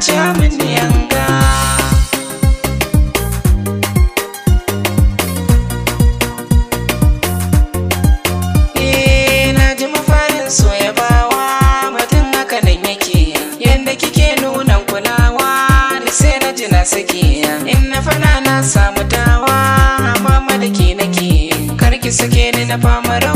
ci min yanga. Na ji mafarin so ya bawa mutum haka nan yake, yanda kike nunan kulawa da sai na ji na sake. In na fana na samu dawa, mama da ke nake, karki sake ni na fama rawa.